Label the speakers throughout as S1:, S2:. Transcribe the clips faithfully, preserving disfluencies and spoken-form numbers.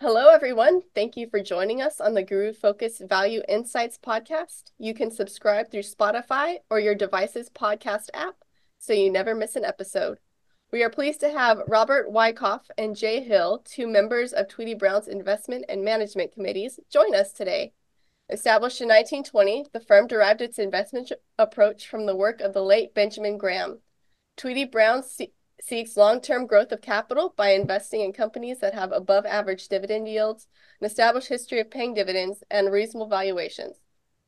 S1: Hello, everyone. Thank you for joining us on the Guru Focus Value Insights podcast. You can subscribe through Spotify or your device's podcast app so you never miss an episode. We are pleased to have Robert Wyckoff and Jay Hill, two members of Tweedy Brown's investment and management committees, join us today. Established in nineteen twenty, the firm derived its investment approach from the work of the late Benjamin Graham. Tweedy Brown seeks long-term growth of capital by investing in companies that have above-average dividend yields, an established history of paying dividends, and reasonable valuations.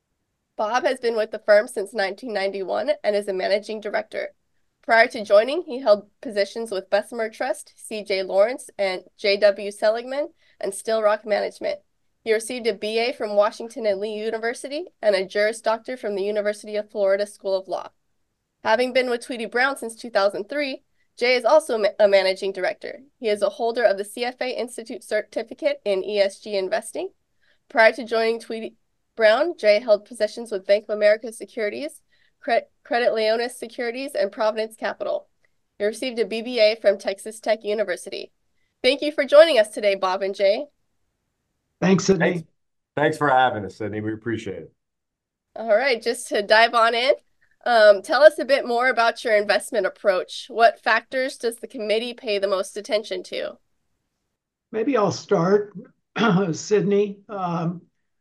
S1: Bob has been with the firm since nineteen ninety-one and is a managing director. Prior to joining, he held positions with Bessemer Trust, C J Lawrence, and J W Seligman, and Still Rock Management. He received a B A from Washington and Lee University and a Juris Doctor from the University of Florida School of Law. Having been with Tweedy Brown since two thousand three, Jay is also a managing director. He is a holder of the C F A Institute certificate in E S G investing. Prior to joining Tweedy Brown, Jay held positions with Bank of America Securities, Credit Leonis Securities, and Providence Capital. He received a B B A from Texas Tech University. Thank you for joining us today, Bob and Jay.
S2: Thanks, Sydney.
S3: Thanks, thanks for having us, Sydney. We appreciate it.
S1: All right, just to dive on in, um, tell us a bit more about your investment approach. What factors does the committee pay the most attention to?
S2: Maybe I'll start, Sydney. Um,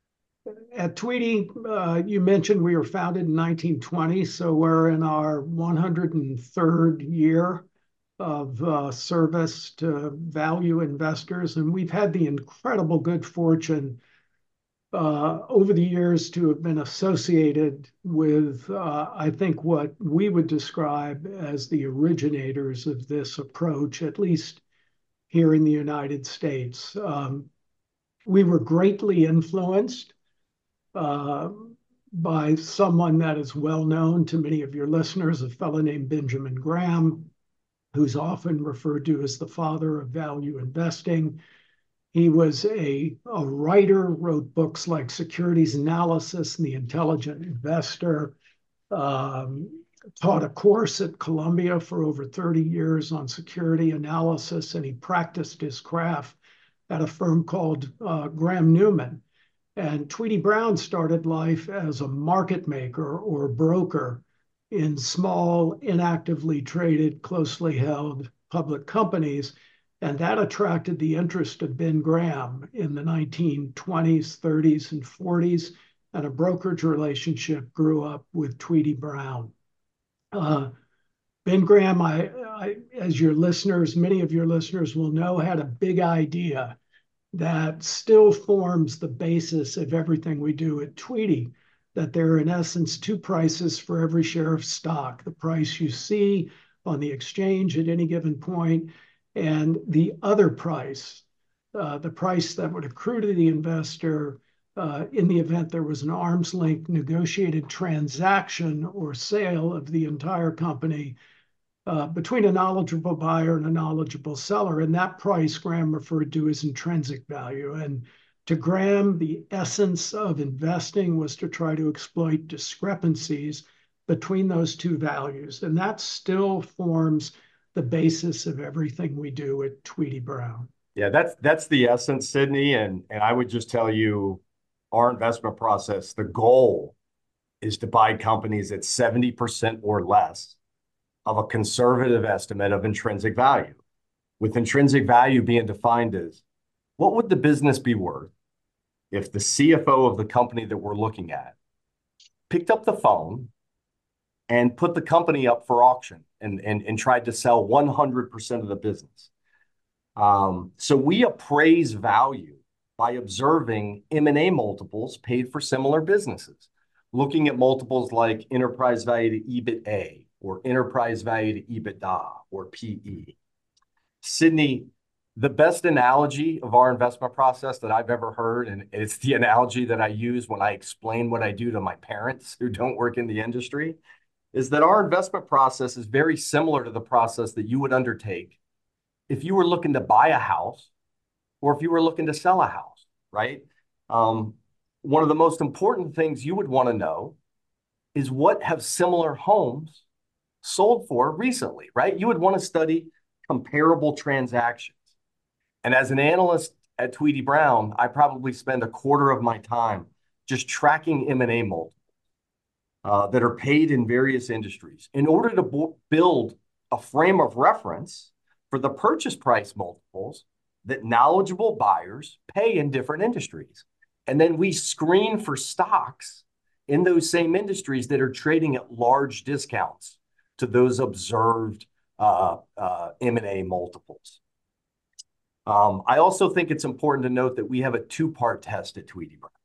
S2: at Tweedy, uh, you mentioned we were founded in nineteen twenty, so we're in our one hundred third year of uh, service to value investors, and we've had the incredible good fortune uh, over the years to have been associated with, uh, I think, what we would describe as the originators of this approach, at least here in the United States. Um, we were greatly influenced uh, by someone that is well known to many of your listeners, a fellow named Benjamin Graham, who's often referred to as the father of value investing. He was a, a writer, wrote books like Securities Analysis and The Intelligent Investor, um, taught a course at Columbia for over thirty years on security analysis, and he practiced his craft at a firm called uh, Graham Newman. And Tweedy Brown started life as a market maker or broker in small, inactively traded, closely held public companies. And that attracted the interest of Ben Graham in the nineteen twenties, thirties, and forties. And a brokerage relationship grew up with Tweedy Brown. Uh, Ben Graham, I, I, as your listeners, many of your listeners will know, had a big idea that still forms the basis of everything we do at Tweedy, that there are in essence two prices for every share of stock: the price you see on the exchange at any given point, and the other price, uh, the price that would accrue to the investor uh, in the event there was an arm's length negotiated transaction or sale of the entire company uh, between a knowledgeable buyer and a knowledgeable seller. And that price Graham referred to as intrinsic value. And to Graham, the essence of investing was to try to exploit discrepancies between those two values. And that still forms the basis of everything we do at Tweedy Brown.
S3: Yeah, that's that's the essence, Sydney. And and I would just tell you, our investment process, the goal is to buy companies at seventy percent or less of a conservative estimate of intrinsic value, with intrinsic value being defined as what would the business be worth if the C F O of the company that we're looking at picked up the phone and put the company up for auction and, and, and tried to sell one hundred percent of the business. Um, so we appraise value by observing M and A multiples paid for similar businesses, looking at multiples like enterprise value to EBITA or enterprise value to EBITDA or P E. Sydney, the best analogy of our investment process that I've ever heard, and it's the analogy that I use when I explain what I do to my parents who don't work in the industry, is that our investment process is very similar to the process that you would undertake if you were looking to buy a house or if you were looking to sell a house, right? Um, one of the most important things you would want to know is what have similar homes sold for recently, right? You would want to study comparable transactions. And as an analyst at Tweedy Brown, I probably spend a quarter of my time just tracking M and A multiples uh, that are paid in various industries in order to build a frame of reference for the purchase price multiples that knowledgeable buyers pay in different industries. And then we screen for stocks in those same industries that are trading at large discounts to those observed uh, uh, M and A multiples. Um, I also think it's important to note that we have a two-part test at Tweedy Brown.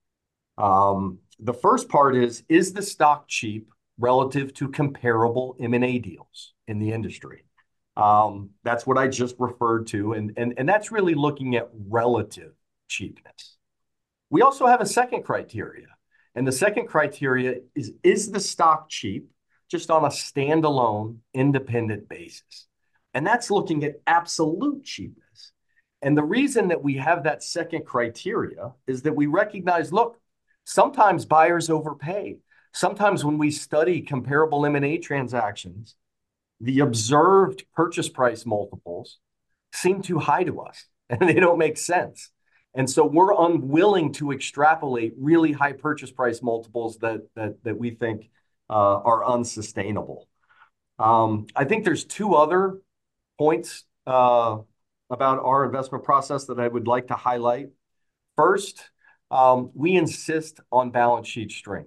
S3: Um, the first part is, is the stock cheap relative to comparable M and A deals in the industry? Um, that's what I just referred to, and, and, and that's really looking at relative cheapness. We also have a second criteria, and the second criteria is, is the stock cheap just on a standalone, independent basis? And that's looking at absolute cheapness. And the reason that we have that second criteria is that we recognize, look, sometimes buyers overpay. Sometimes when we study comparable M and A transactions, the observed purchase price multiples seem too high to us, and they don't make sense. And so we're unwilling to extrapolate really high purchase price multiples that that, that we think uh, are unsustainable. Um, I think there's two other points uh, about our investment process that I would like to highlight. First, um, we insist on balance sheet strength.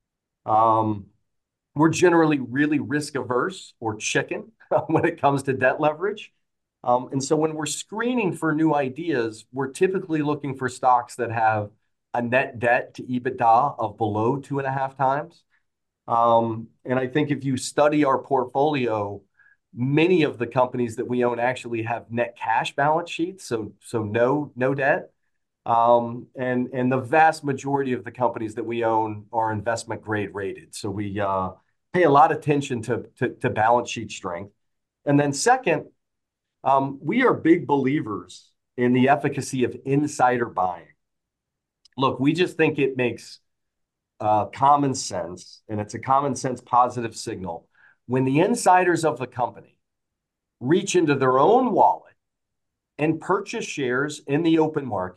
S3: Um, we're generally really risk averse or chicken when it comes to debt leverage. Um, and so when we're screening for new ideas, we're typically looking for stocks that have a net debt to EBITDA of below two and a half times. Um, and I think if you study our portfolio, many of the companies that we own actually have net cash balance sheets, so so no no debt. Um, and and the vast majority of the companies that we own are investment grade rated. So we uh, pay a lot of attention to, to to balance sheet strength. And then second, um, we are big believers in the efficacy of insider buying. Look, we just think it makes uh, common sense, and it's a common sense positive signal when the insiders of the company reach into their own wallet and purchase shares in the open market.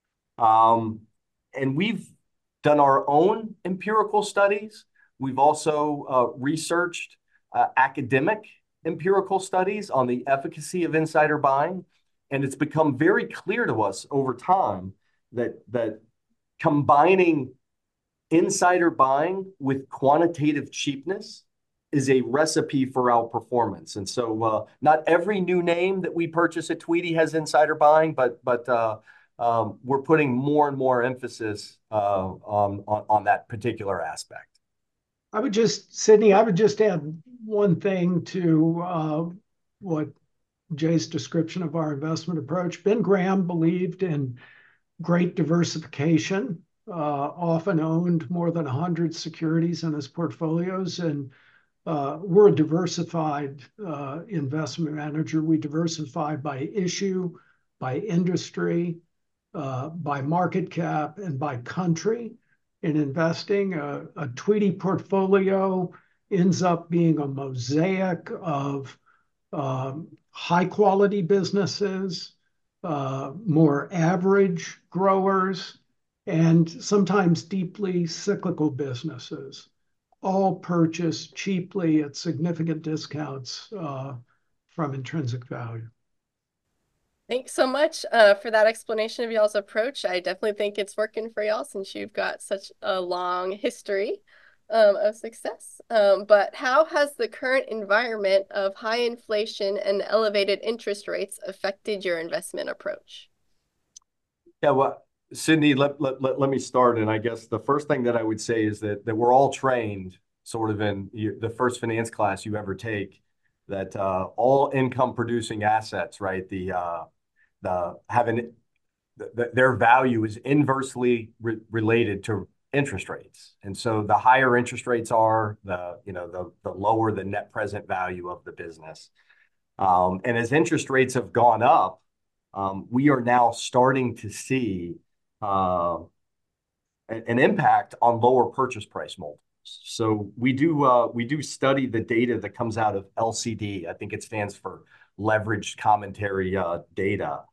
S3: Um, and we've done our own empirical studies. We've also uh, researched uh, academic empirical studies on the efficacy of insider buying. And it's become very clear to us over time that, that combining insider buying with quantitative cheapness is a recipe for outperformance. And so uh, not every new name that we purchase at Tweedy has insider buying, but, but uh, um, we're putting more and more emphasis uh, on, on, on that particular aspect.
S2: I would just, Sydney, I would just add one thing to uh, what Jay's description of our investment approach. Ben Graham believed in great diversification, uh, often owned more than one hundred securities in his portfolios. And uh, we're a diversified uh, investment manager. We diversify by issue, by industry, uh, by market cap, and by country. In investing, a, a Tweedy portfolio ends up being a mosaic of um, high quality businesses, uh, more average growers, and sometimes deeply cyclical businesses, all purchased cheaply at significant discounts uh, from intrinsic value.
S1: Thanks so much uh, for that explanation of y'all's approach. I definitely think it's working for y'all since you've got such a long history um, of success. Um, but how has the current environment of high inflation and elevated interest rates affected your investment approach?
S3: Yeah, well, Sydney, let, let, let, let me start. And I guess the first thing that I would say is that, that we're all trained sort of in the first finance class you ever take, that uh, all income producing assets, right, the uh, the having the, their value is inversely re related to interest rates. And so the higher interest rates are, the you know the the lower the net present value of the business. Um, and as interest rates have gone up, um, we are now starting to see uh, an impact on lower purchase price multiples. So we do uh, we do study the data that comes out of L C D. I think it stands for Leveraged Commentary uh, Data.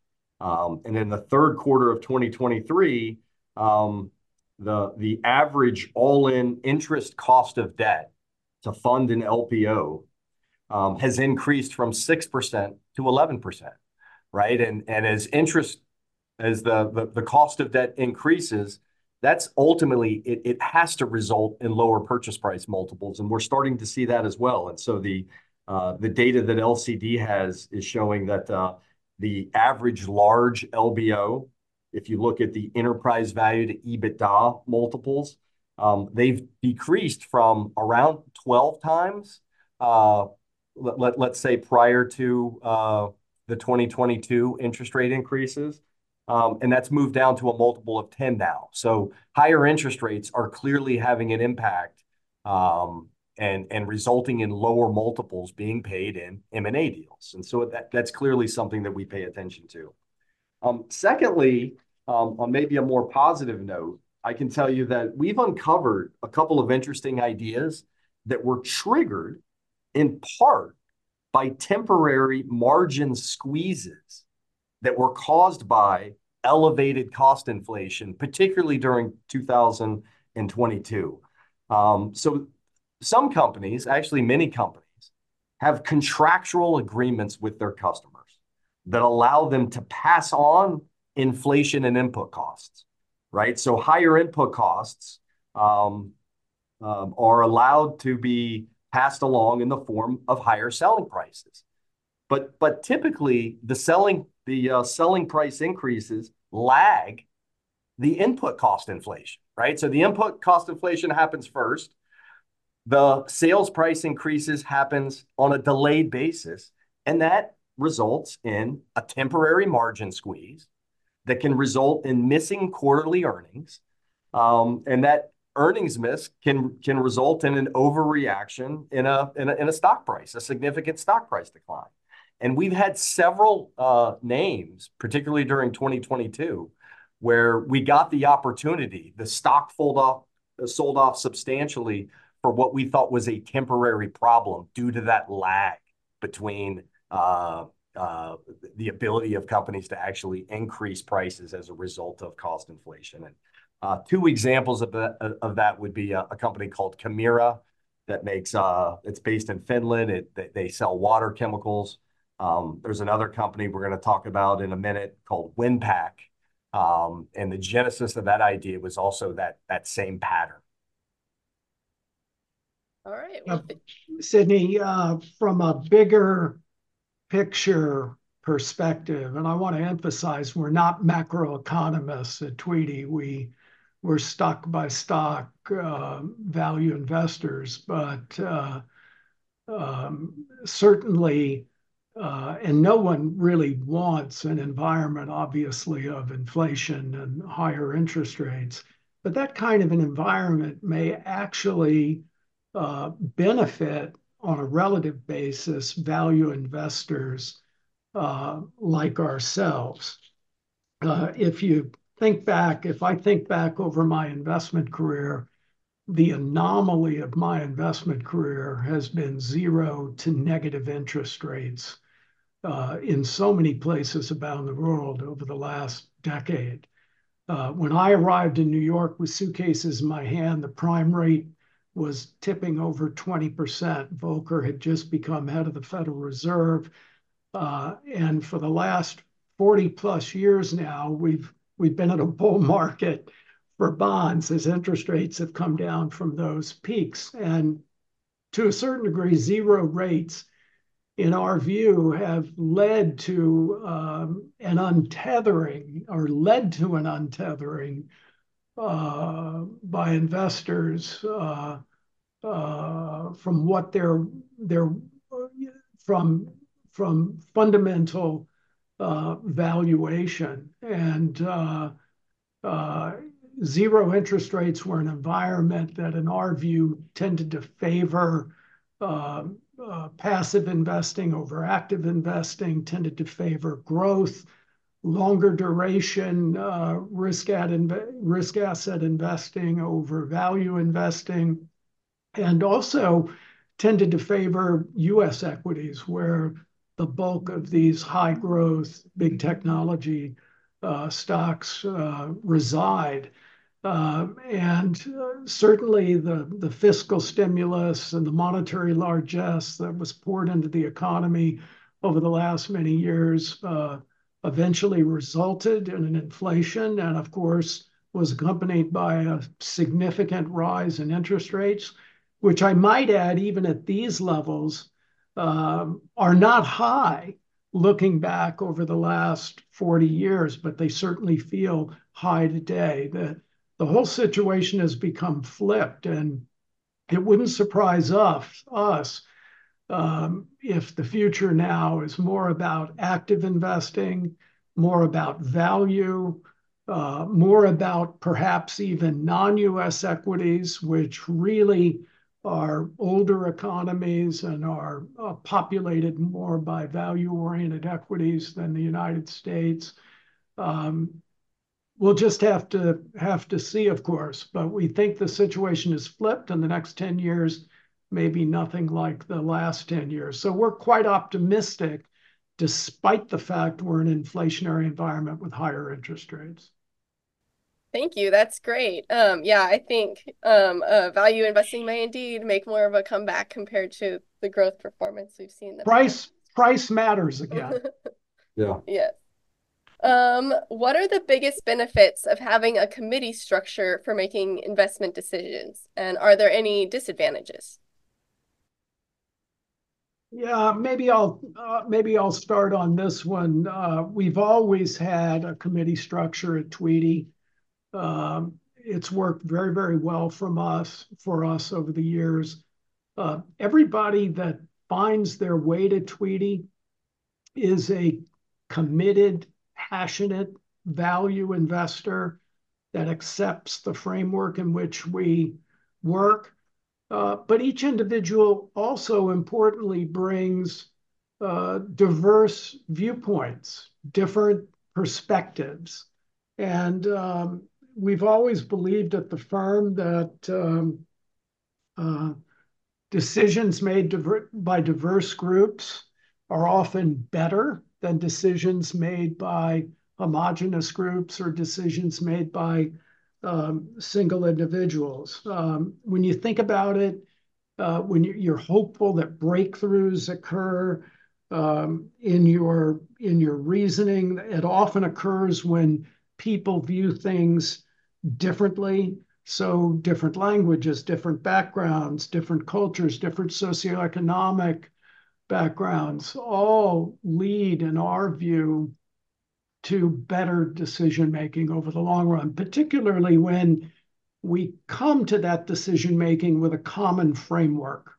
S3: Um, and in the third quarter of twenty twenty-three, um, the, the average all-in interest cost of debt to fund an L P O um, has increased from six percent to eleven percent, right? And, and as interest, as the, the, the cost of debt increases, that's ultimately, it, it has to result in lower purchase price multiples. And we're starting to see that as well. And so the, uh, the data that L C D has is showing that uh, the average large L B O, if you look at the enterprise value to EBITDA multiples, um, they've decreased from around twelve times, uh, let, let, let's say prior to uh, the twenty twenty-two interest rate increases. Um, and that's moved down to a multiple of ten now. So higher interest rates are clearly having an impact um, and, and resulting in lower multiples being paid in M and A deals. And so that, that's clearly something that we pay attention to. Um, secondly, um, on maybe a more positive note, I can tell you that we've uncovered a couple of interesting ideas that were triggered in part by temporary margin squeezes that were caused by elevated cost inflation, particularly during two thousand twenty-two. Um, so some companies, actually many companies, have contractual agreements with their customers that allow them to pass on inflation and input costs, right? So higher input costs um, um, are allowed to be passed along in the form of higher selling prices. But, but typically, the selling the uh, selling price increases lag the input cost inflation, right? So the input cost inflation happens first. The sales price increases happens on a delayed basis, and that results in a temporary margin squeeze that can result in missing quarterly earnings. Um, and that earnings miss can, can result in an overreaction in a, in a, in a stock price, a significant stock price decline. And we've had several uh, names, particularly during twenty twenty-two, where we got the opportunity, the stock sold off, sold off substantially for what we thought was a temporary problem due to that lag between uh, uh, the ability of companies to actually increase prices as a result of cost inflation. And uh, two examples of that, of that would be a, a company called Kemira that makes, uh, it's based in Finland. It, they, they sell water chemicals. Um, there's another company we're going to talk about in a minute called Winpak. Um, and the genesis of that idea was also that, that same pattern.
S1: All right.
S2: Uh,
S1: Well, th-
S2: Sydney, uh, from a bigger picture perspective, and I want to emphasize we're not macroeconomists at Tweedy. We, we're stock by stock uh, value investors, but uh, um, certainly, uh, and no one really wants an environment, obviously, of inflation and higher interest rates. But that kind of an environment may actually uh, benefit on a relative basis value investors uh, like ourselves. Uh, if you think back, if I think back over my investment career, the anomaly of my investment career has been zero to negative interest rates uh, in so many places around the world over the last decade. Uh, when I arrived in New York with suitcases in my hand, the prime rate was tipping over twenty percent. Volcker had just become head of the Federal Reserve. Uh, and for the last forty plus years now, we've, we've been in a bull market for bonds as interest rates have come down from those peaks. And to a certain degree, zero rates, in our view, have led to um, an untethering or led to an untethering uh, by investors uh, uh, from what they're, they're from, from fundamental uh, valuation. And uh, uh, zero interest rates were an environment that, in our view, tended to favor uh, uh, passive investing over active investing, tended to favor growth, longer duration uh, risk, risk asset investing over value investing, and also tended to favor U S equities, where the bulk of these high growth, big technology uh, stocks uh, reside. Uh, and uh, certainly the, the fiscal stimulus and the monetary largesse that was poured into the economy over the last many years uh, eventually resulted in an inflation, and of course was accompanied by a significant rise in interest rates, which I might add, even at these levels, um, are not high looking back over the last forty years, but they certainly feel high today. The, the whole situation has become flipped, and it wouldn't surprise us, us um, if the future now is more about active investing, more about value, uh, more about perhaps even non-U S equities, which really are older economies and are uh, populated more by value-oriented equities than the United States. Um, we'll just have to have to see, of course, but we think the situation is flipped in the next ten years, maybe nothing like the last ten years. So we're quite optimistic, despite the fact we're in an inflationary environment with higher interest rates.
S1: Thank you. That's great. Um, yeah, I think um, uh, value investing may indeed make more of a comeback compared to the growth performance we've seen in the
S2: price price matters again.
S3: Yeah.
S1: Yes. Um, what are the biggest benefits of having a committee structure for making investment decisions? And are there any disadvantages?
S2: Yeah, maybe I'll uh, maybe I'll start on this one. Uh, we've always had a committee structure at Tweedy. Um, it's worked very, very well from us for us over the years. Uh, everybody that finds their way to Tweedy is a committed, passionate value investor that accepts the framework in which we work. Uh, but each individual also importantly brings uh, diverse viewpoints, different perspectives. And um, we've always believed at the firm that um, uh, decisions made diver- by diverse groups are often better than decisions made by homogenous groups or decisions made by um, single individuals. Um, when you think about it, uh, when you're hopeful that breakthroughs occur um, in your in your reasoning, it often occurs when people view things differently. So different languages, different backgrounds, different cultures, different socioeconomic backgrounds all lead, in our view, to better decision making over the long run, particularly when we come to that decision making with a common framework.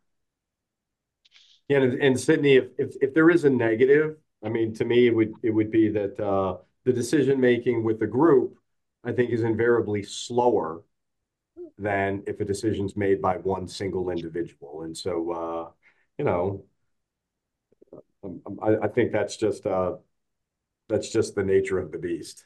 S3: Yeah, and, and Sydney, if, if if there is a negative, I mean, to me, it would it would be that uh, the decision making with the group, I think, is invariably slower than if a decision's made by one single individual. And so, uh, you know, I, I think that's just uh, that's just the nature of the beast.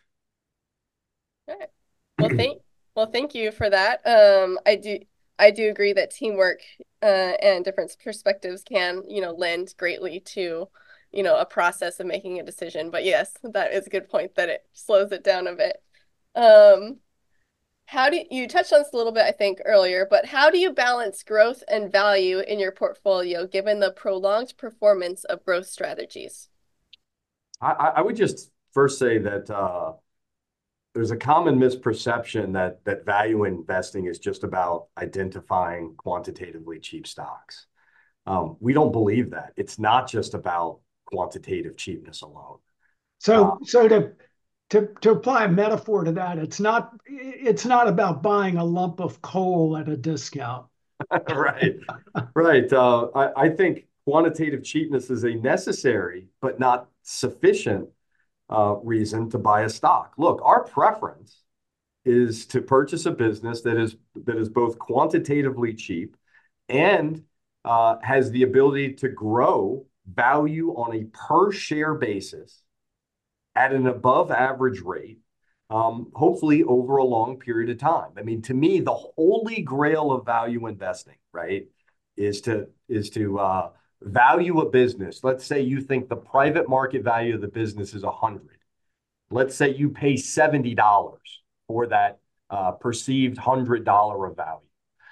S1: All right. Well, thank well, thank you for that. Um, I do I do agree that teamwork uh, and different perspectives can, you know, lend greatly to, you know, a process of making a decision. But yes, that is a good point that it slows it down a bit. Um, how do you, you touched on this a little bit, I think, earlier, but how do you balance growth and value in your portfolio given the prolonged performance of growth strategies?
S3: I, I would just first say that uh, there's a common misperception that that value investing is just about identifying quantitatively cheap stocks. Um, we don't believe that. It's not just about quantitative cheapness alone. Uh,
S2: So, so to to to apply a metaphor to that, it's not it's not about buying a lump of coal at a discount.
S3: right, right. Uh, I, I think quantitative cheapness is a necessary but not sufficient uh, reason to buy a stock. Look, our preference is to purchase a business that is that is both quantitatively cheap and uh, has the ability to grow value on a per share basis at an above average rate, um, hopefully over a long period of time. I mean, to me, the holy grail of value investing, right, is to is to uh, value a business. Let's say you think the private market value of the business is one hundred. Let's say you pay seventy dollars for that uh, perceived one hundred dollars of value.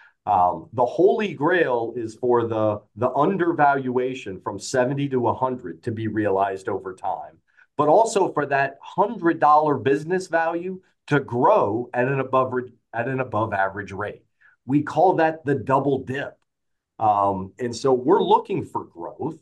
S3: Um, the holy grail is for the, the undervaluation from seventy to one hundred to be realized over time, but also for that one hundred dollars business value to grow at an above, at an above average rate. We call that the double dip. Um, and so we're looking for growth.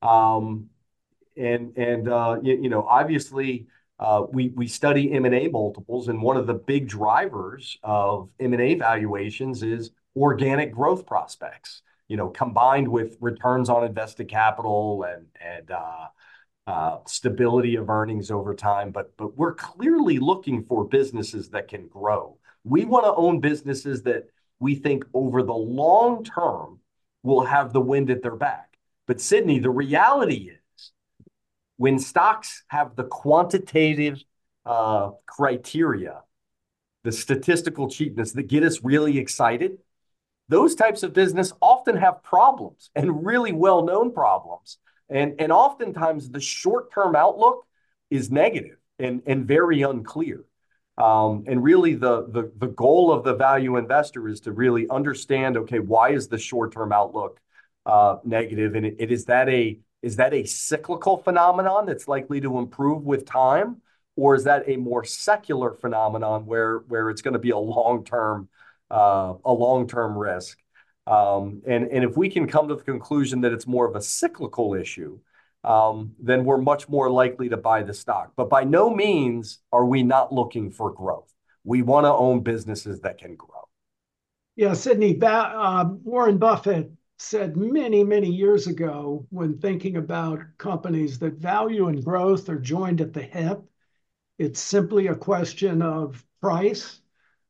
S3: Um, and and uh, you, you know, obviously, uh, we we study M and A multiples, and one of the big drivers of M and A valuations is organic growth prospects. You know, combined with returns on invested capital and and uh, uh, stability of earnings over time. But but we're clearly looking for businesses that can grow. We want to own businesses that we think over the long term will have the wind at their back. But Sydney, the reality is, when stocks have the quantitative uh, criteria, the statistical cheapness that get us really excited, those types of business often have problems, and really well-known problems. And, and oftentimes the short-term outlook is negative and, and very unclear. Um, and really the, the, the goal of the value investor is to really understand, okay, why is the short-term outlook uh, negative? And it, it, is that a is that a cyclical phenomenon that's likely to improve with time? Or is that a more secular phenomenon where, where it's going to be a long-term uh, a long-term risk? Um, and, and if we can come to the conclusion that it's more of a cyclical issue, um, then we're much more likely to buy the stock. But by no means are we not looking for growth. We want to own businesses that can grow.
S2: Yeah, Sydney, uh, Warren Buffett said many, many years ago, when thinking about companies, that value and growth are joined at the hip. It's simply a question of price.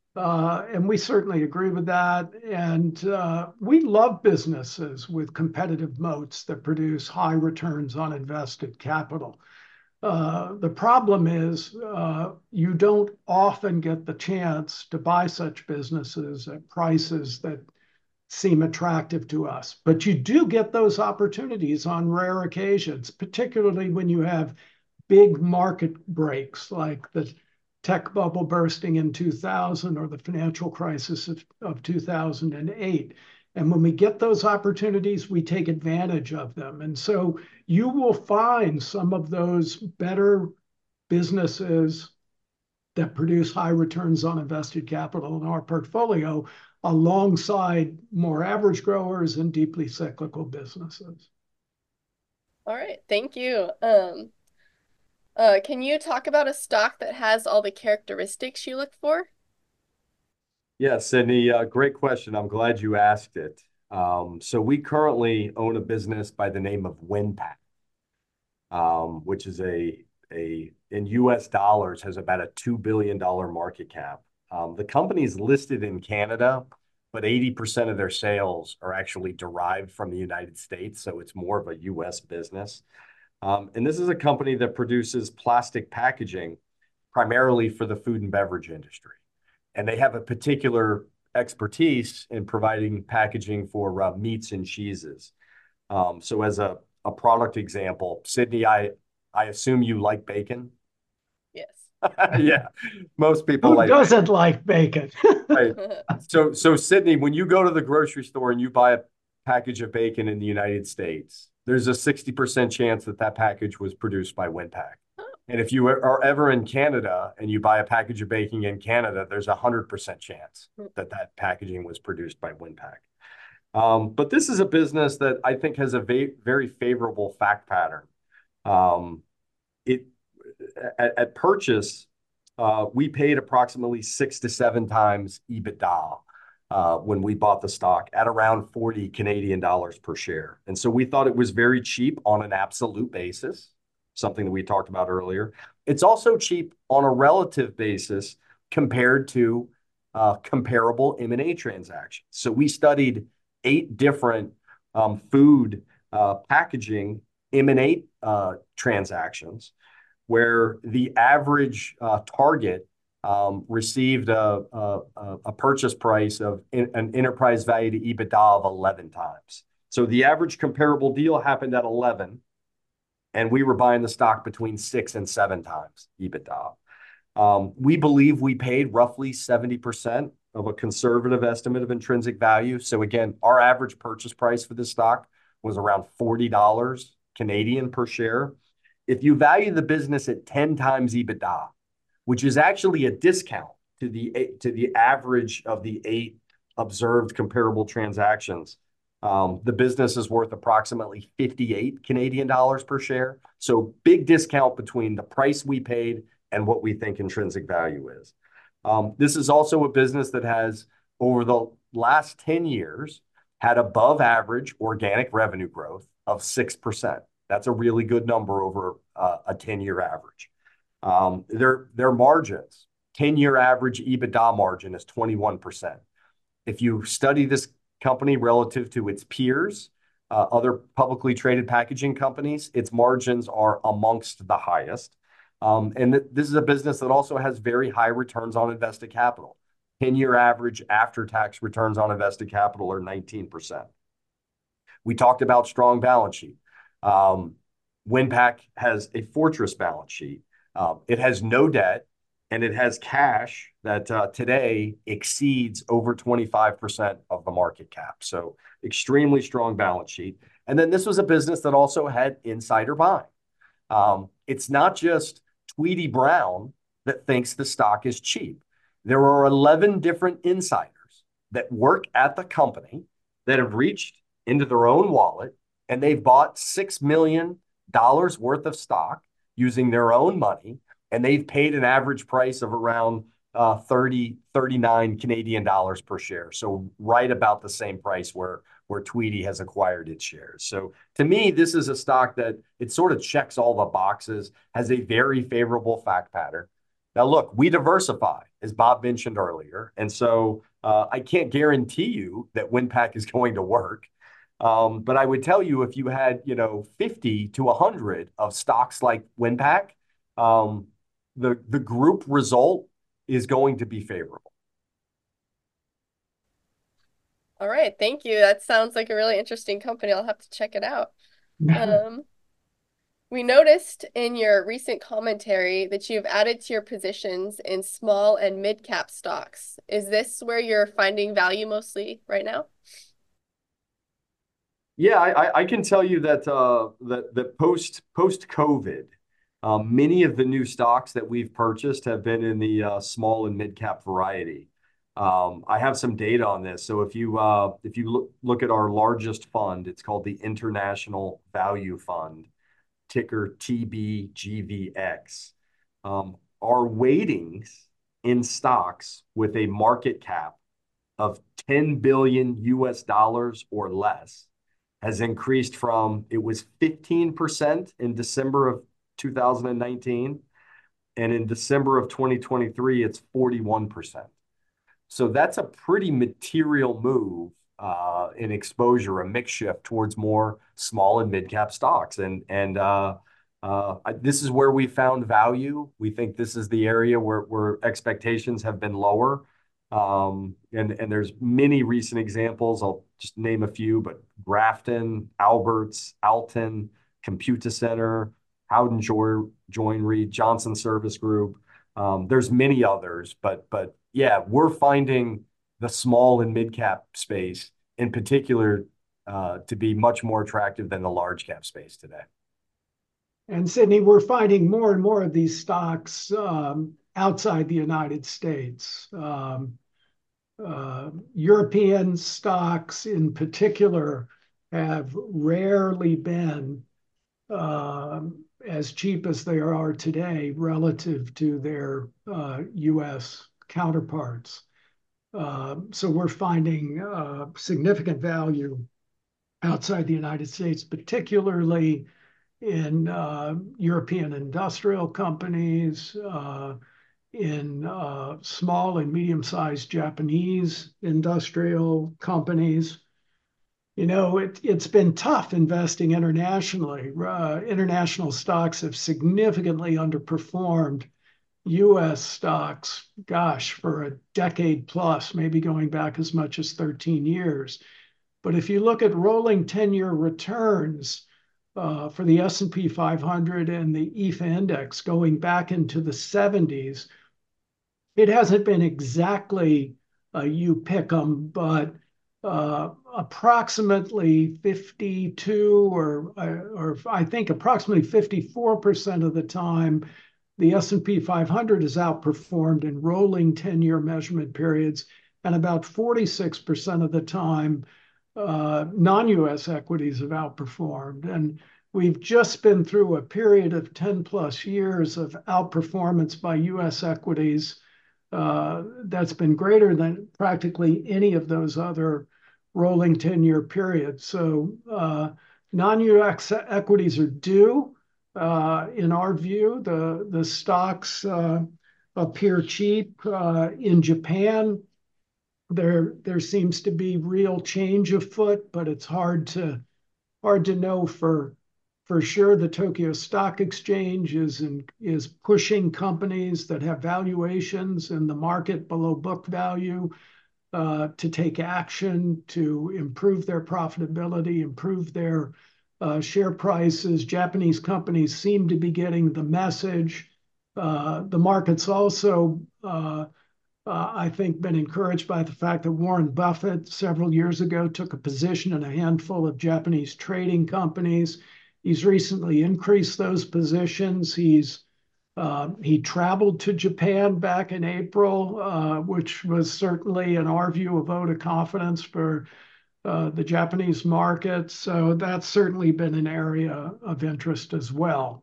S2: Uh, and we certainly agree with that. And uh, we love businesses with competitive moats that produce high returns on invested capital. Uh, the problem is uh, you don't often get the chance to buy such businesses at prices that seem attractive to us. But you do get those opportunities on rare occasions, particularly when you have big market breaks like the tech bubble bursting in two thousand or the financial crisis of, of two thousand eight. And when we get those opportunities, we take advantage of them. And so you will find some of those better businesses that produce high returns on invested capital in our portfolio alongside more average growers and deeply cyclical businesses.
S1: All right, thank you. Um, uh, can you talk about a stock that has all the characteristics you look for?
S3: Yeah, Sydney, uh, great question. I'm glad you asked it. Um, so we currently own a business by the name of Winpak, um, which is a, a in U S dollars has about a two billion dollars market cap. Um, the company is listed in Canada, but eighty percent of their sales are actually derived from the United States. So it's more of a U S business. Um, and this is a company that produces plastic packaging primarily for the food and beverage industry. And they have a particular expertise in providing packaging for uh, meats and cheeses. Um, so as a, a product example, Sydney, I, I assume you like bacon?
S1: Yes.
S3: Yeah, most people
S2: Who
S3: like
S2: doesn't
S3: bacon.
S2: like bacon?
S3: Right. So, so Sydney, when you go to the grocery store and you buy a package of bacon in the United States, there's a sixty percent chance that that package was produced by Winpak. And if you are ever in Canada and you buy a package of bacon in Canada, there's a one hundred percent chance that that packaging was produced by Winpak. Um, but this is a business that I think has a va very favorable fact pattern. Um, it at, at purchase, uh, we paid approximately six to seven times EBITDA uh, when we bought the stock at around forty Canadian dollars per share. And so we thought it was very cheap on an absolute basis, something that we talked about earlier. It's also cheap on a relative basis compared to uh, comparable M and A transactions. So we studied eight different um, food uh, packaging M and A uh, transactions where the average uh, target um, received a, a, a purchase price of in, an enterprise value to EBITDA of eleven times. So the average comparable deal happened at eleven, and we were buying the stock between six and seven times EBITDA. Um, we believe we paid roughly seventy percent of a conservative estimate of intrinsic value. So again, our average purchase price for this stock was around forty dollars Canadian per share. If you value the business at ten times EBITDA, which is actually a discount to the to the average of the eight observed comparable transactions, um, the business is worth approximately fifty-eight Canadian dollars per share. So big discount between the price we paid and what we think intrinsic value is. Um, this is also a business that has, over the last ten years, had above average organic revenue growth of six percent. That's a really good number over uh, a ten-year average. Um, their, their margins, ten-year average EBITDA margin is twenty-one percent. If you study this company relative to its peers, uh, other publicly traded packaging companies, its margins are amongst the highest. Um, and th this is a business that also has very high returns on invested capital. ten-year average after-tax returns on invested capital are nineteen percent. We talked about strong balance sheet. Um, Winpak has a fortress balance sheet. Um, it has no debt, and it has cash that uh, today exceeds over twenty-five percent of the market cap. So extremely strong balance sheet. And then this was a business that also had insider buying. Um, it's not just Tweedy Brown that thinks the stock is cheap. There are eleven different insiders that work at the company that have reached into their own wallet, and they've bought six million dollars worth of stock using their own money, and they've paid an average price of around uh, thirty, thirty-nine Canadian dollars per share. So right about the same price where, where Tweedy has acquired its shares. So to me, this is a stock that it sort of checks all the boxes, has a very favorable fact pattern. Now, look, we diversify, as Bob mentioned earlier. And so uh, I can't guarantee you that Winpak is going to work. Um, but I would tell you, if you had, you know, fifty to one hundred of stocks like Winpak, um, the, the group result is going to be favorable.
S1: All right, thank you. That sounds like a really interesting company. I'll have to check it out. Um, we noticed in your recent commentary that you've added to your positions in small and mid-cap stocks. Is this where you're finding value mostly right now?
S3: Yeah, I, I can tell you that uh, that, that post post COVID, um, many of the new stocks that we've purchased have been in the uh, small and mid cap variety. Um, I have some data on this. So if you uh, if you look look at our largest fund, it's called the International Value Fund, ticker T B G V X. Um, our weightings in stocks with a market cap of ten billion U S dollars or less has increased from, it was fifteen percent in December of two thousand nineteen, and in December of twenty twenty-three, it's forty-one percent. So that's a pretty material move uh, in exposure, a mix shift towards more small and mid-cap stocks. And, and uh, uh, this is where we found value. We think this is the area where, where expectations have been lower. Um, and, and there's many recent examples. I'll just name a few, but Grafton, Alberts, Alton, Computacenter, Howden Joinery, Johnson Service Group. Um, there's many others, but but yeah, we're finding the small and mid cap space in particular uh, to be much more attractive than the large cap space today.
S2: And Sydney, we're finding more and more of these stocks um, outside the United States. Um, uh, European stocks in particular have rarely been uh, as cheap as they are today relative to their uh, U S counterparts. Uh, so we're finding uh, significant value outside the United States, particularly in uh, European industrial companies, uh, in uh, small and medium-sized Japanese industrial companies. You know, it, it's been tough investing internationally. Uh, international stocks have significantly underperformed U S stocks, gosh, for a decade plus, maybe going back as much as thirteen years. But if you look at rolling ten-year returns uh, for the S and P five hundred and the E F A index going back into the seventies, it hasn't been exactly uh, you pick 'em, but uh, approximately fifty-two or, or I think approximately fifty-four percent of the time, the S and P five hundred has outperformed in rolling ten-year measurement periods, and about forty-six percent of the time, uh, non-U S equities have outperformed. And we've just been through a period of ten plus years of outperformance by U S equities uh, that's been greater than practically any of those other rolling ten-year periods. So uh, non-U S equities are due. Uh, in our view, the, the stocks uh, appear cheap. Uh, in Japan, there, there seems to be real change afoot, but it's hard to, hard to know for, for sure. The Tokyo Stock Exchange is, in, is pushing companies that have valuations in the market below book value uh, to take action to improve their profitability, improve their uh, share prices. Japanese companies seem to be getting the message. Uh, the market's also, uh, uh, I think, been encouraged by the fact that Warren Buffett several years ago took a position in a handful of Japanese trading companies. He's recently increased those positions. He's uh, he traveled to Japan back in April, uh, which was certainly, in our view, a vote of confidence for uh, the Japanese market. So that's certainly been an area of interest as well.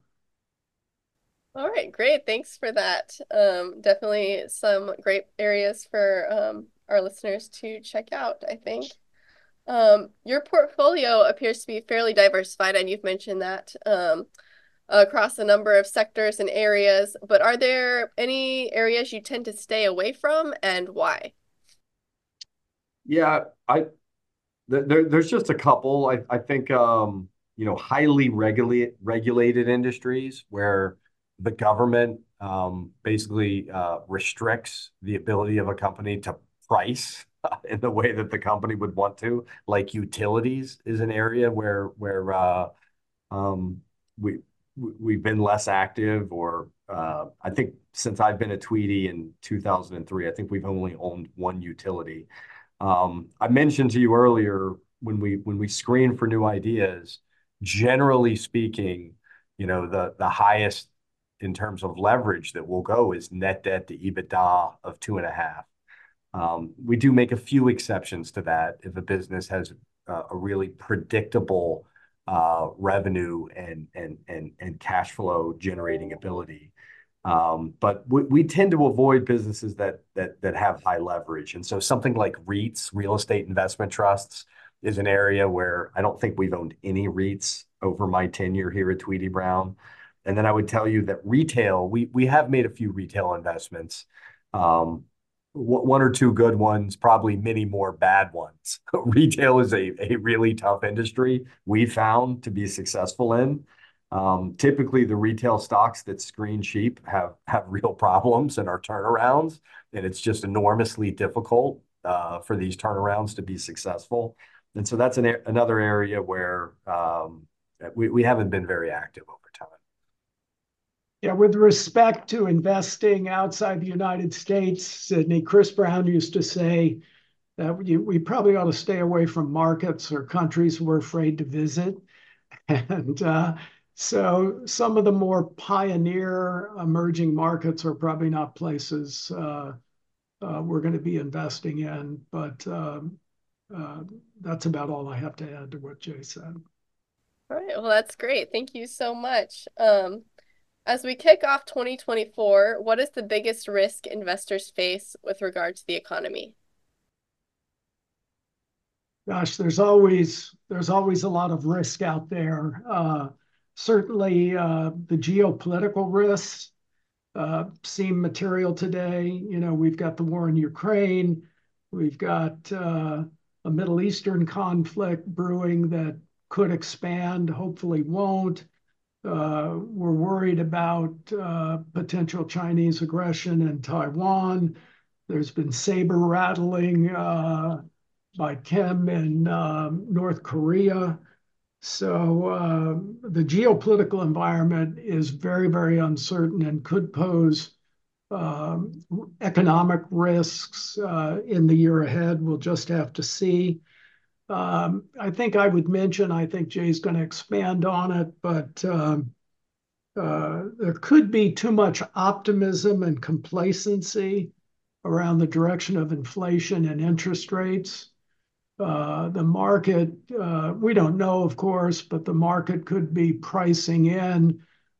S1: All right, great. Thanks for that. Um, definitely some great areas for um, our listeners to check out, I think. Um, your portfolio appears to be fairly diversified, and you've mentioned that. Um, across a number of sectors and areas, but are there any areas you tend to stay away from, and why?
S3: Yeah, I there, there's just a couple. I, I think um, you know, highly regulate regulated industries where the government um, basically uh, restricts the ability of a company to price in the way that the company would want to. Like utilities is an area where where uh, um, we we've been less active, or uh, I think since I've been at Tweedy in two thousand three, I think we've only owned one utility. Um, I mentioned to you earlier when we when we screen for new ideas, generally speaking, you know, the the highest in terms of leverage that will go is net debt to EBITDA of two and a half. Um, we do make a few exceptions to that if a business has uh, a really predictable uh, revenue and and and and cash flow generating ability. Um, but we, we tend to avoid businesses that that that have high leverage. And so something like REITs, real estate investment trusts, is an area where I don't think we've owned any REITs over my tenure here at Tweedy Brown. And then I would tell you that retail, we we have made a few retail investments. Um, one or two good ones, probably many more bad ones. Retail is a, a really tough industry we found to be successful in. Um, typically, the retail stocks that screen cheap have have real problems and are turnarounds, and it's just enormously difficult uh, for these turnarounds to be successful. And so that's an, another area where um, we, we haven't been very active over time.
S2: Yeah, with respect to investing outside the United States, Sydney, Chris Brown used to say that we, we probably ought to stay away from markets or countries we're afraid to visit. And uh, so some of the more pioneer emerging markets are probably not places uh, uh, we're going to be investing in. But um, uh, that's about all I have to add to what Jay said.
S1: All right, well, that's great. Thank you so much. Um, as we kick off twenty twenty-four, what is the biggest risk investors face with regard to the economy?
S2: Gosh, there's always there's always a lot of risk out there. Uh, certainly, uh, the geopolitical risks uh, seem material today. You know, we've got the war in Ukraine, we've got uh, a Middle Eastern conflict brewing that could expand, hopefully won't. Uh, we're worried about uh, potential Chinese aggression in Taiwan. There's been saber rattling. Uh, by Kim in um, North Korea. So uh, the geopolitical environment is very, very uncertain and could pose um, economic risks uh, in the year ahead. We'll just have to see. Um, I think I would mention, I think Jay's going to expand on it, but um, uh, there could be too much optimism and complacency around the direction of inflation and interest rates. Uh, the market, uh, we don't know, of course, but the market could be pricing in,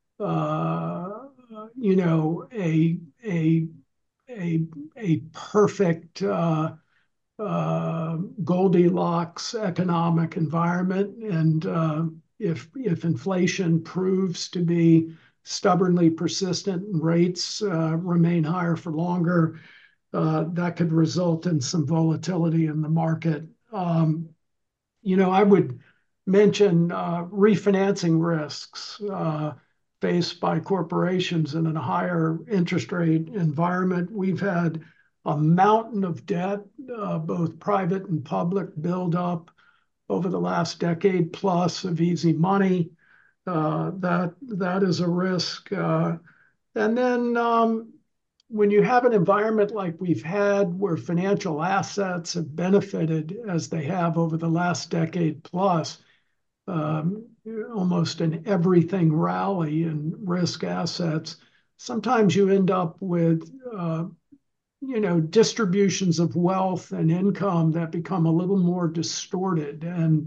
S2: uh, you know, a a a a perfect uh, uh, Goldilocks economic environment, and uh, if if inflation proves to be stubbornly persistent and rates uh, remain higher for longer, uh, that could result in some volatility in the market. Um, you know, I would mention uh, refinancing risks uh, faced by corporations in a higher interest rate environment. We've had a mountain of debt, uh, both private and public, build up over the last decade plus of easy money. Uh, that that is a risk. Uh, and then um, when you have an environment like we've had where financial assets have benefited as they have over the last decade plus, um, almost an everything rally in risk assets, sometimes you end up with uh, you know, distributions of wealth and income that become a little more distorted. And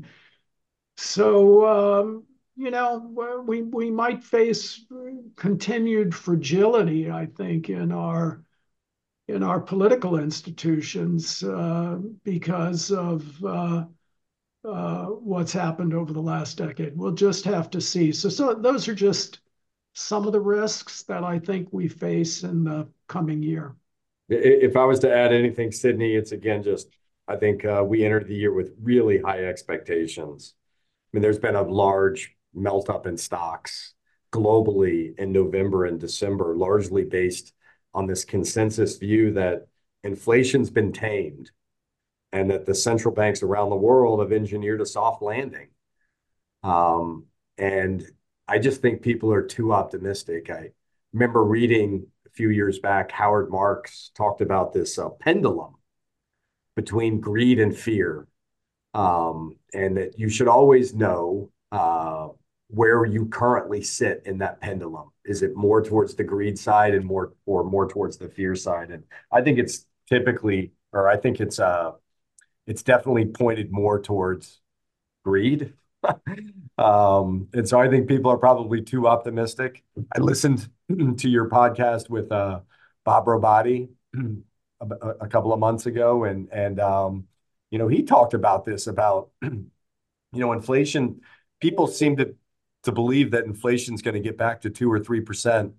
S2: so, um, you know, we we might face continued fragility, I think, in our in our political institutions uh, because of uh, uh, what's happened over the last decade. We'll just have to see. So, so those are just some of the risks that I think we face in the coming year.
S3: If I was to add anything, Sydney, it's again just I think uh, we entered the year with really high expectations. I mean, there's been a large melt up in stocks globally in November and December, largely based on this consensus view that inflation's been tamed and that the central banks around the world have engineered a soft landing. Um, and I just think people are too optimistic. I remember reading a few years back, Howard Marks talked about this uh, pendulum between greed and fear, um, and that you should always know uh, where you currently sit in that pendulum. Is it more towards the greed side and more or more towards the fear side? And I think it's typically, or I think it's uh, it's definitely pointed more towards greed. um, and so I think people are probably too optimistic. I listened to your podcast with uh, Bob Robotti a, a couple of months ago, and and um, you know he talked about this about you know inflation. People seem to to believe that inflation is going to get back to two or three percent,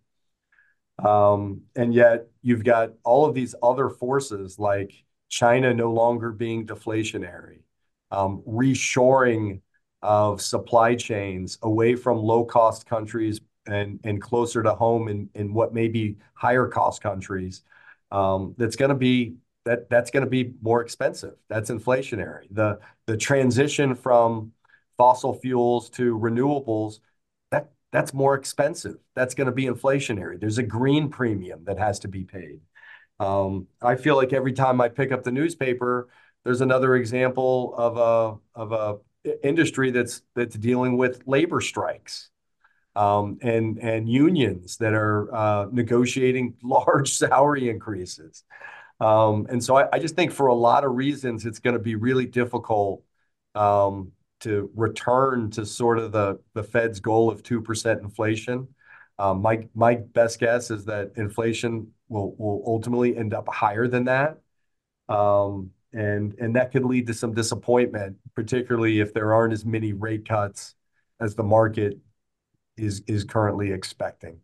S3: um, and yet you've got all of these other forces like China no longer being deflationary, um, reshoring of supply chains away from low-cost countries and, and closer to home in, in what may be higher cost countries. Um, that's going to be that that's going to be more expensive. That's inflationary. The the transition from fossil fuels to renewables, that that's more expensive. That's going to be inflationary. There's a green premium that has to be paid. Um, I feel like every time I pick up the newspaper, there's another example of a of a industry that's that's dealing with labor strikes, um, and and unions that are uh, negotiating large salary increases. Um, and so I, I just think for a lot of reasons, it's going to be really difficult um, to return to sort of the the Fed's goal of two percent inflation. Um, my my best guess is that inflation will will ultimately end up higher than that. Um, and and that could lead to some disappointment, particularly if there aren't as many rate cuts as the market is is currently expecting.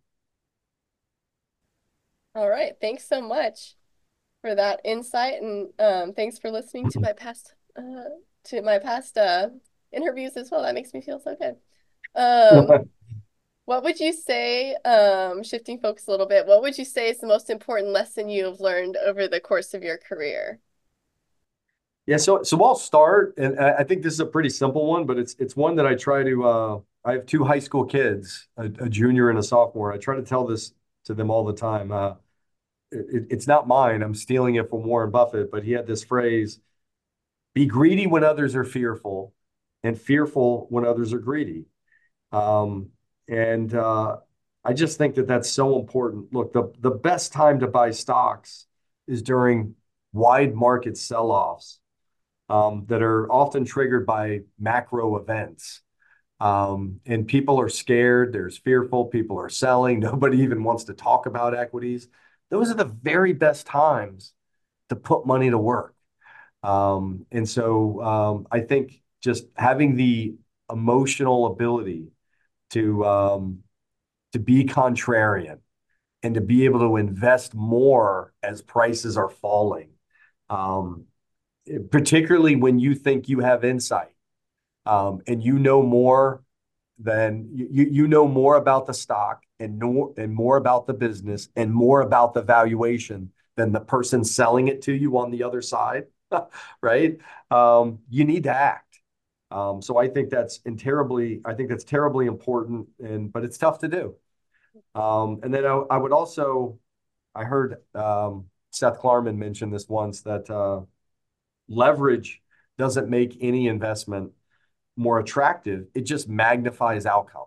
S1: All right. Thanks so much for that insight, and um, thanks for listening to my past uh, to my past uh, interviews as well. That makes me feel so good. Um, what would you say, um, shifting focus a little bit, what would you say is the most important lesson you have learned over the course of your career?
S3: Yeah, so so I'll start, and I I think this is a pretty simple one, but it's it's one that I try to. Uh, I have two high school kids, a, a junior and a sophomore. I try to tell this to them all the time. Uh, it, it's not mine. I'm stealing it from Warren Buffett, but he had this phrase: "Be greedy when others are fearful, and fearful when others are greedy." Um, and uh, I just think that that's so important. Look, the the best time to buy stocks is during wide market sell-offs um, that are often triggered by macro events. Um, and people are scared, there's fearful, people are selling, nobody even wants to talk about equities. Those are the very best times to put money to work. Um, and so um, I think just having the emotional ability to um, to be contrarian and to be able to invest more as prices are falling, um, particularly when you think you have insight um, and you know more than you you know more about the stock and more and more about the business and more about the valuation than the person selling it to you on the other side, right? Um, you need to act. Um, so I think that's in terribly, I think that's terribly important, and but it's tough to do. Um, and then I, I would also, I heard um, Seth Klarman mention this once that uh, leverage doesn't make any investment more attractive. It just magnifies outcomes.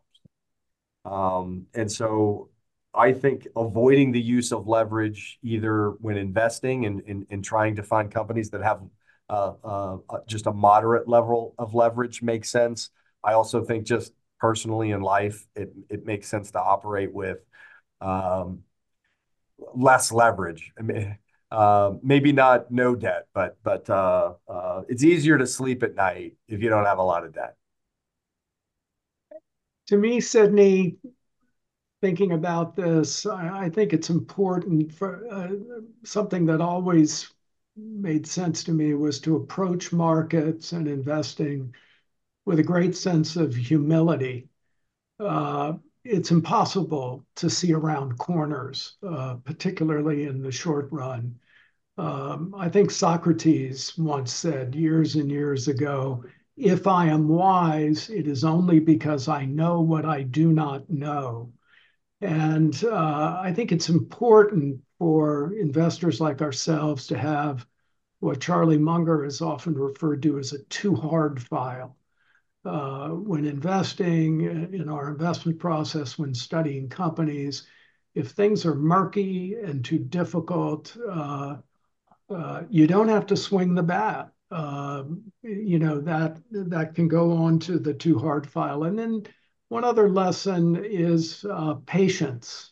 S3: Um, and so I think avoiding the use of leverage, either when investing and, and, and trying to find companies that have uh, uh, just a moderate level of leverage makes sense. I also think just personally in life, it, it makes sense to operate with um, less leverage. I mean, uh, maybe not no debt, but but uh, uh, it's easier to sleep at night if you don't have a lot of debt.
S2: To me, Sydney, thinking about this, I, I think it's important for uh, something that always made sense to me was to approach markets and investing with a great sense of humility. Uh, it's impossible to see around corners, uh, particularly in the short run. Um, I think Socrates once said years and years ago, if I am wise, it is only because I know what I do not know. And uh, I think it's important for investors like ourselves to have what Charlie Munger has often referred to as a too hard file. Uh, when investing in our investment process, when studying companies, if things are murky and too difficult, uh, uh, you don't have to swing the bat. Uh, you know, that that can go on to the too hard file. And then one other lesson is uh, patience.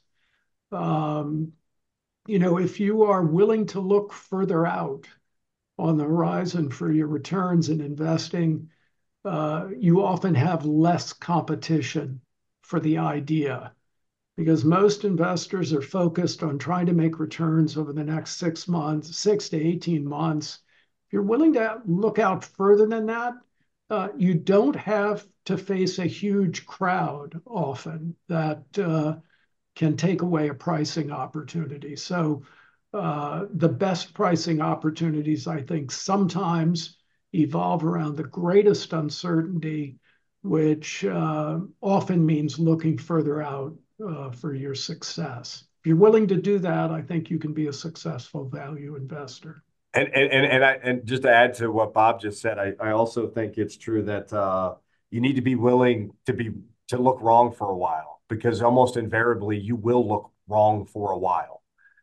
S2: Um, you know, if you are willing to look further out on the horizon for your returns in investing, uh, you often have less competition for the idea because most investors are focused on trying to make returns over the next six months, six to eighteen months. If you're willing to look out further than that, uh, you don't have to face a huge crowd often that uh, can take away a pricing opportunity. So uh, the best pricing opportunities, I think, sometimes evolve around the greatest uncertainty, which uh, often means looking further out uh, for your success. If you're willing to do that, I think you can be a successful value investor.
S3: And and and and I and just to add to what Bob just said, I I also think it's true that uh, you need to be willing to be to look wrong for a while because almost invariably you will look wrong for a while.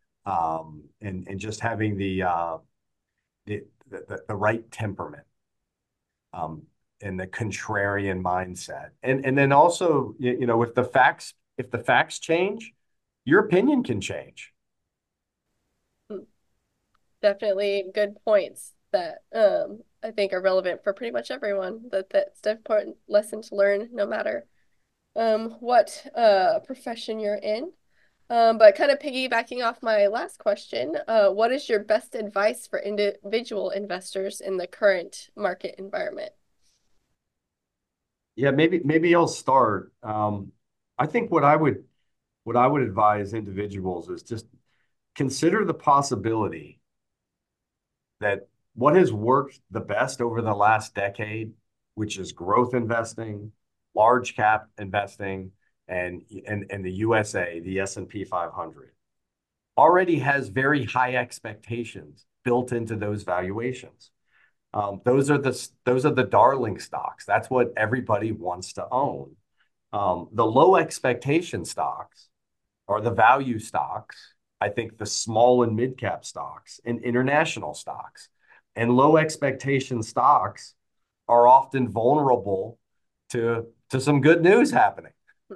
S3: Um, and and just having the uh, the, the the right temperament um, and the contrarian mindset, and and then also you, you know if the facts if the facts change, your opinion can change.
S1: Definitely good points that um I think are relevant for pretty much everyone. That that's an important lesson to learn no matter um what uh profession you're in. Um, but kind of piggybacking off my last question, uh, what is your best advice for individual investors in the current market environment?
S3: Yeah, maybe maybe I'll start. Um, I think what I would what I would advise individuals is just consider the possibility that what has worked the best over the last decade, which is growth investing, large cap investing, and and, and the U S A, the S and P five hundred, already has very high expectations built into those valuations. Um, those are the those are the darling stocks. That's what everybody wants to own. Um, the low expectation stocks are the value stocks. I think the small and mid cap stocks and international stocks. And low expectation stocks are often vulnerable to to some good news happening.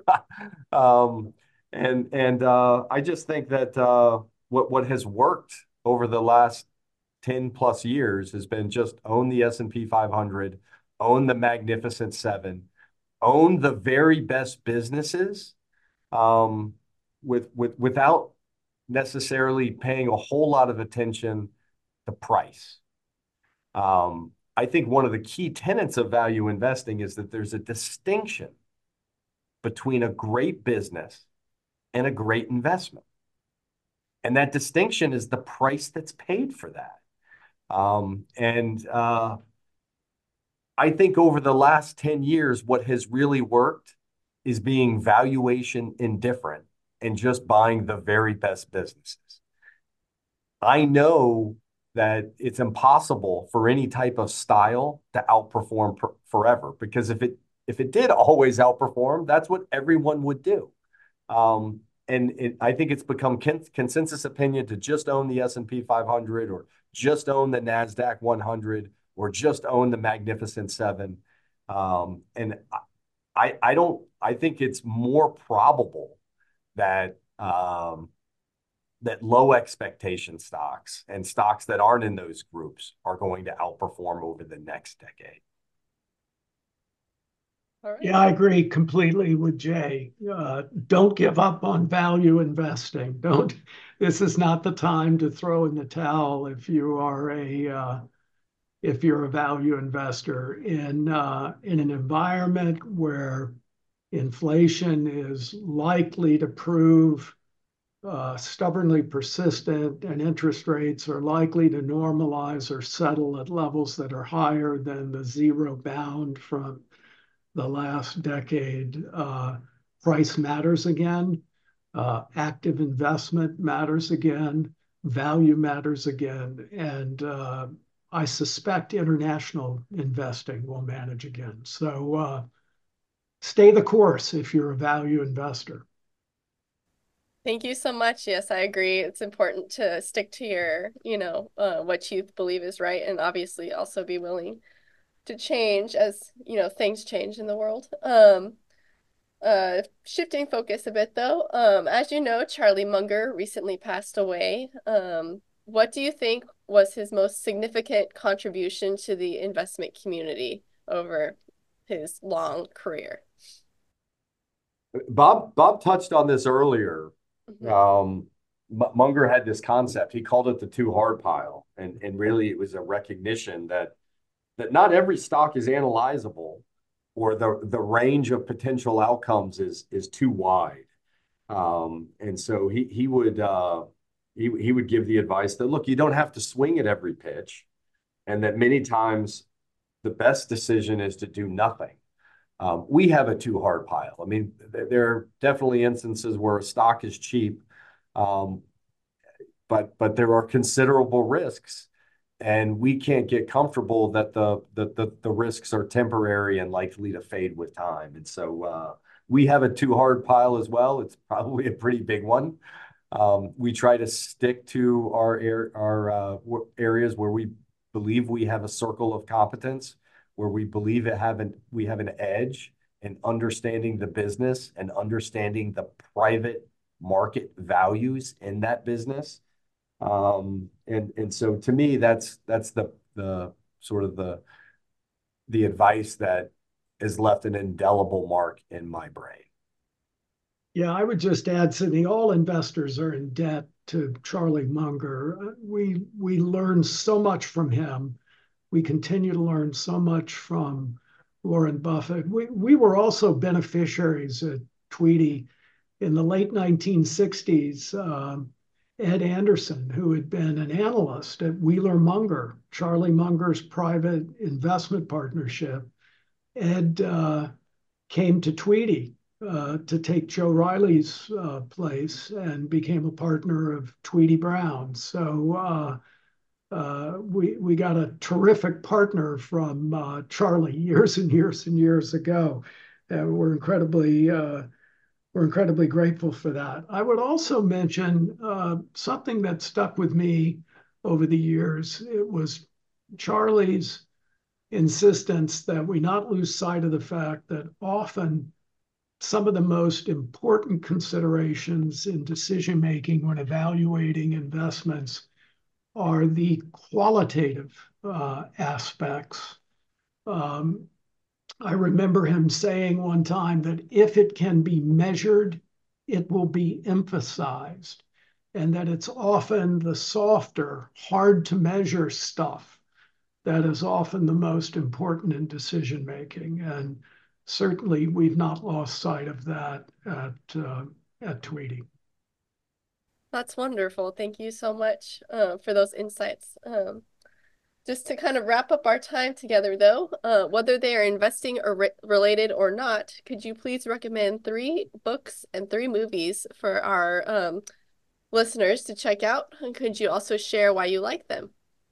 S3: um, and and uh, I just think that uh, what what has worked over the last ten plus years has been just own the S and P five hundred, own the Magnificent Seven, own the very best businesses, um, with with without necessarily paying a whole lot of attention to price. Um, I think one of the key tenets of value investing is that there's a distinction between a great business and a great investment. And that distinction is the price that's paid for that. Um, and uh, I think over the last ten years, what has really worked is being valuation indifferent and just buying the very best businesses. I know that it's impossible for any type of style to outperform per- forever, because if it if it did always outperform, that's what everyone would do. Um, and it, I think it's become con- consensus opinion to just own the S and P five hundred, or just own the NASDAQ one hundred, or just own the Magnificent Seven. Um, and I, I don't, I think it's more probable that, um, that low expectation stocks and stocks that aren't in those groups are going to outperform over the next decade.
S1: All right.
S2: Yeah, I agree completely with Jay. Uh, don't give up on value investing. Don't. This is not the time to throw in the towel if you are a uh, if you're a value investor in uh, in an environment where inflation is likely to prove uh, stubbornly persistent and interest rates are likely to normalize or settle at levels that are higher than the zero bound from the last decade. Uh, price matters again. Uh, active investment matters again. Value matters again. And uh, I suspect international investing will manage again. So uh, stay the course if you're a value investor.
S1: Thank you so much. Yes, I agree. It's important to stick to your, you know, uh, what you believe is right, and obviously also be willing to change as, you know, things change in the world. Um, uh, shifting focus a bit though, um, as you know, Charlie Munger recently passed away. Um, what do you think was his most significant contribution to the investment community over his long career?
S3: Bob Bob touched on this earlier.
S1: Mhm.
S3: Um, Munger had this concept. He called it the too hard pile, and and really it was a recognition that that not every stock is analyzable, or the the range of potential outcomes is is too wide. Um, and so he he would uh, he he would give the advice that, look, you don't have to swing at every pitch, and that many times the best decision is to do nothing. Um, we have a too hard pile. I mean, th- there are definitely instances where a stock is cheap, um, but but there are considerable risks, and we can't get comfortable that the the the, the risks are temporary and likely to fade with time. And so uh, we have a too hard pile as well. It's probably a pretty big one. Um, we try to stick to our air, our uh, areas where we believe we have a circle of competence, where we believe it have an, we have an edge in understanding the business and understanding the private market values in that business. Um, and and so to me, that's that's the the sort of the the advice that has left an indelible mark in my brain.
S2: Yeah, I would just add, Sydney, all investors are in debt to Charlie Munger. We we learned so much from him. We continue to learn so much from Warren Buffett. We we were also beneficiaries at Tweedy in the late nineteen sixties. Um, Ed Anderson, who had been an analyst at Wheeler Munger, Charlie Munger's private investment partnership. Ed uh, came to Tweedy uh, to take Joe Riley's uh, place and became a partner of Tweedy Brown. So uh, uh, we we got a terrific partner from uh, Charlie years and years and years ago. Uh, we're incredibly uh, we're incredibly grateful for that. I would also mention uh, something that stuck with me over the years. It was Charlie's insistence that we not lose sight of the fact that often some of the most important considerations in decision making when evaluating investments are the qualitative uh, aspects. Um, I remember him saying one time that if it can be measured, it will be emphasized, and that it's often the softer, hard to measure stuff that is often the most important in decision making. And certainly we've not lost sight of that at, uh, at Tweedy.
S1: That's wonderful. Thank you so much uh, for those insights. Um, just to kind of wrap up our time together, though, uh, whether they are investing or re related or not, could you please recommend three books and three movies for our um, listeners to check out? And could you also share why you like them?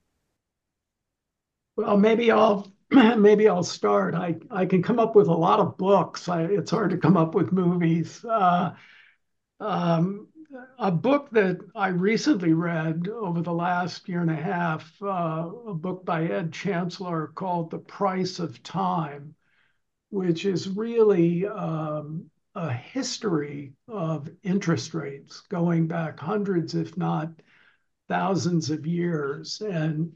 S2: Well, maybe I'll maybe I'll start. I I can come up with a lot of books. I, it's hard to come up with movies. Uh, um, a book that I recently read over the last year and a half, uh, a book by Ed Chancellor called The Price of Time, which is really um, a history of interest rates going back hundreds, if not thousands of years. And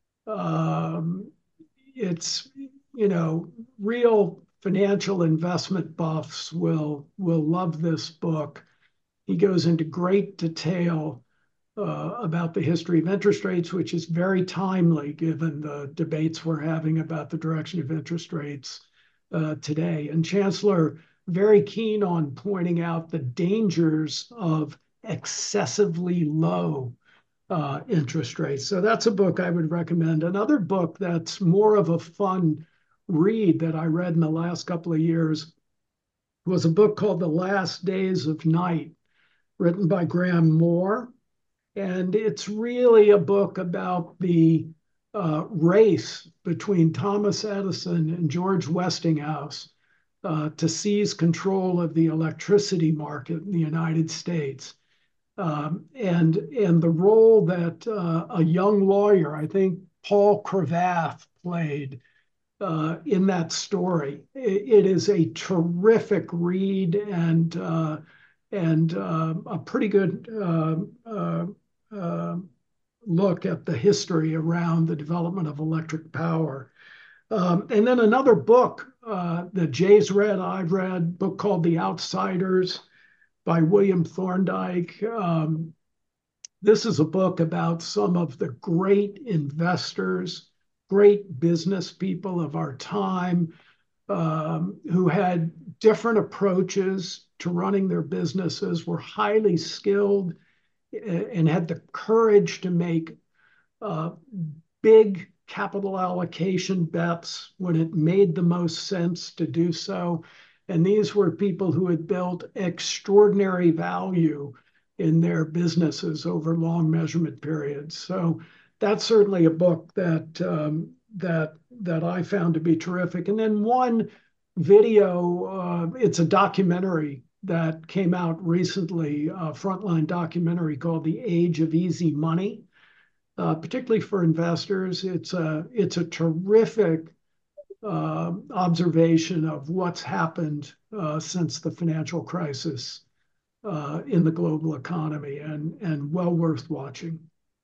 S2: um, it's, you know, real financial investment buffs will will love this book. He goes into great detail uh, about the history of interest rates, which is very timely given the debates we're having about the direction of interest rates uh, today. And Chancellor very keen on pointing out the dangers of excessively low uh, interest rates. So that's a book I would recommend. Another book that's more of a fun read that I read in the last couple of years was a book called The Last Days of Night, written by Graham Moore. And it's really a book about the uh, race between Thomas Edison and George Westinghouse uh, to seize control of the electricity market in the United States. Um, and, and the role that uh, a young lawyer, I think Paul Cravath, played uh, in that story. It, it is a terrific read and uh, and uh, a pretty good uh, uh, uh, look at the history around the development of electric power. Um, and then another book uh, that Jay's read, I've read, a book called The Outsiders by William Thorndike. Um, this is a book about some of the great investors, great business people of our time um, who had different approaches to running their businesses, were highly skilled, and had the courage to make uh, big capital allocation bets when it made the most sense to do so. And these were people who had built extraordinary value in their businesses over long measurement periods. So that's certainly a book that um, that that I found to be terrific. And then one video, uh, it's a documentary that came out recently, a Frontline documentary called The Age of Easy Money, uh, particularly for investors. It's a, it's a terrific uh, observation of what's happened uh, since the financial crisis uh, in the global economy, and, and well worth watching.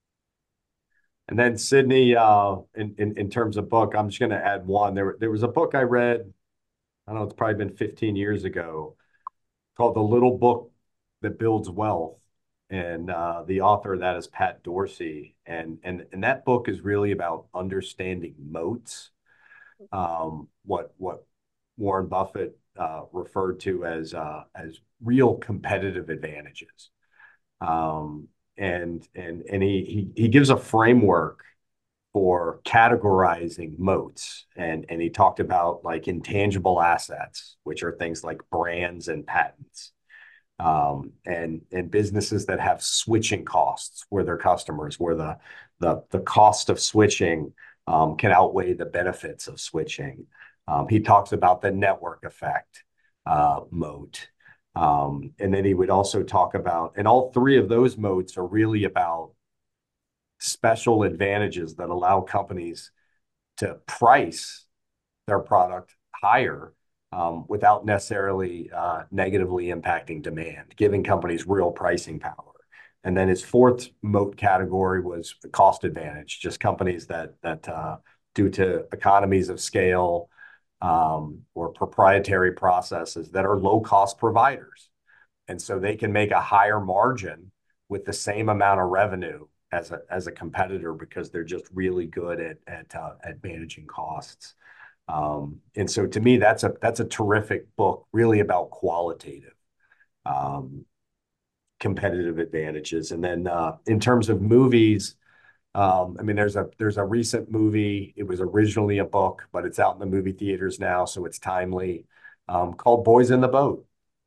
S3: And then Sydney, uh, in, in, in terms of book, I'm just going to add one. There, there was a book I read, I don't know, it's probably been fifteen years ago, called The Little Book That Builds Wealth. And uh, the author of that is Pat Dorsey. And, and, and that book is really about understanding moats, um, what, what Warren Buffett uh, referred to as, uh, as real competitive advantages. Um, and and and he he he gives a framework for categorizing moats, and and he talked about like intangible assets, which are things like brands and patents, um, and and businesses that have switching costs for their customers, where the the the cost of switching um, can outweigh the benefits of switching. Um, he talks about the network effect uh, moat. Um, and then he would also talk about, and all three of those moats are really about special advantages that allow companies to price their product higher um, without necessarily uh, negatively impacting demand, giving companies real pricing power. And then his fourth moat category was the cost advantage, just companies that that uh, due to economies of scale um, or proprietary processes that are low cost providers. And so they can make a higher margin with the same amount of revenue as a as a competitor because they're just really good at at uh, at managing costs. Um, and so to me, that's a that's a terrific book, really about qualitative um, competitive advantages. And then uh, in terms of movies, um, I mean, there's a there's a recent movie. It was originally a book, but it's out in the movie theaters now, so it's timely. Um, called Boys in the Boat.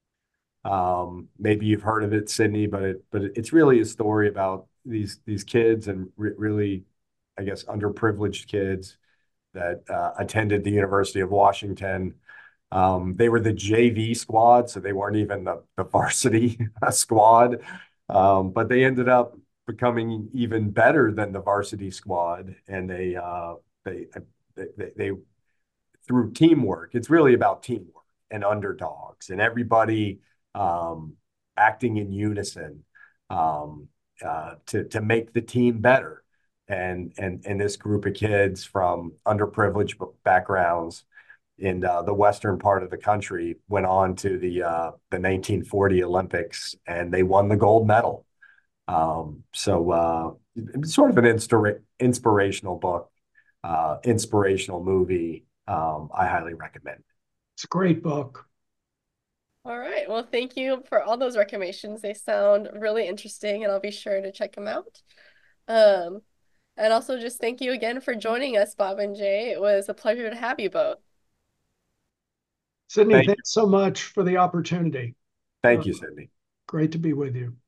S3: Um, maybe you've heard of it, Sydney, but it but it's really a story about these these kids and re really, I guess, underprivileged kids that uh, attended the University of Washington. Um, they were the J V squad, so they weren't even the, the varsity squad, um, but they ended up becoming even better than the varsity squad, and they uh, they, they they they through teamwork. It's really about teamwork and underdogs and everybody um, acting in unison um, uh, to to make the team better. And and and this group of kids from underprivileged backgrounds in uh, the western part of the country went on to the uh, the nineteen forty Olympics, and they won the gold medal. Um, so uh, it's sort of an inspira inspirational book, uh, inspirational movie. Um, I highly recommend.
S2: It's a great book.
S1: All right. Well, thank you for all those recommendations. They sound really interesting, and I'll be sure to check them out. Um, and also just thank you again for joining us, Bob and Jay. It was a pleasure to have you both.
S2: Sydney,
S3: Thank you.
S2: thanks so much for the opportunity.
S3: Thank
S2: Uh,
S3: you, Sydney.
S2: Great to be with you.